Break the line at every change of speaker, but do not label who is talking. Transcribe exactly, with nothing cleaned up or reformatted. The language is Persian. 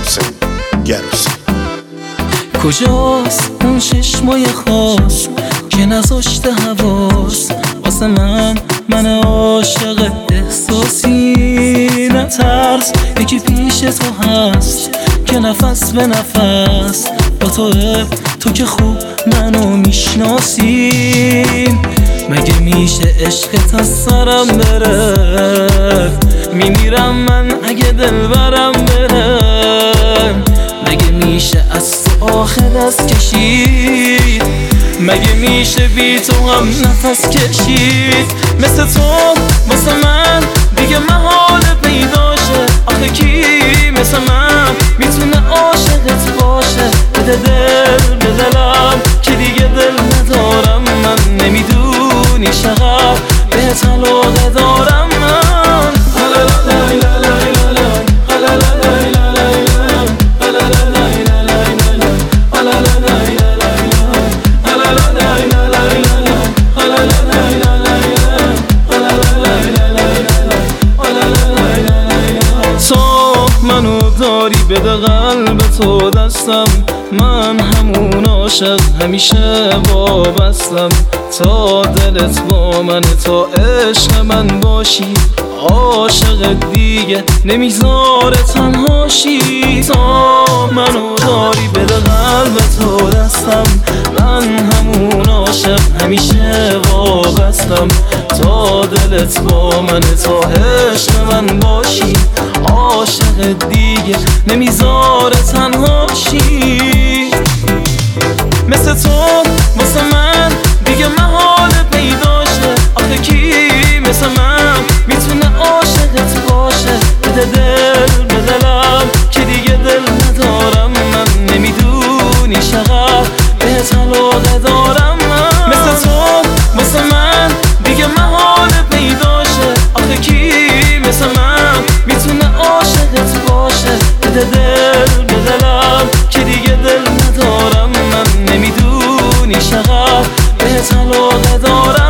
حسین گروسی.
کجاست اون چشمای خاص که نذاشته حواس واسه من من عاشق احساسی؟ نترس یکی پیش تو هست که نفس به نفس با توه، تو که خوب منو میشناسی. مگه میشه عشقت از سرم بره؟ میمیرم من اگه دل برم بره. مگه میشه از تو آخه دست کشید؟ مگه میشه بی تو هم نفس کشید؟ مثل تو واسه من دیگه محال پیداشه. آخه کی مثل من میتونه عاشقت باشه؟ بده دل به دلم که دیگه دل ندارم من. نمیدونی چقدر بهت علاقه دارم من. منو داری بده قلب تو دستم، من همون عاشق همیشه وابستم. تا دلت با من، تا عشق من باشی، عاشق دیگه نمیذاره تنهاشی. تا منو داری بده قلب تو دستم، من همون عاشق همیشه وابستم. تا دلت با من، تا عشق من باشی، عاشق دیگه نمیذاره تنهاشی. مثل تو واسه من دیگه محال پیداشه. آخه کی مثل من میتونه عاشقت باشه؟ بده دل به دلم که دیگه دل ندارم من. نمیدونی چقدر بهت علاقه دارم من. مثل تو واسه من دیگه محال پیداشه. آخه کی مثل من میتونه عاشقت باشه؟ بده دل به دلم که دیگه دل ندارم من. نمیدونی چقدر بهت علاقه دارم.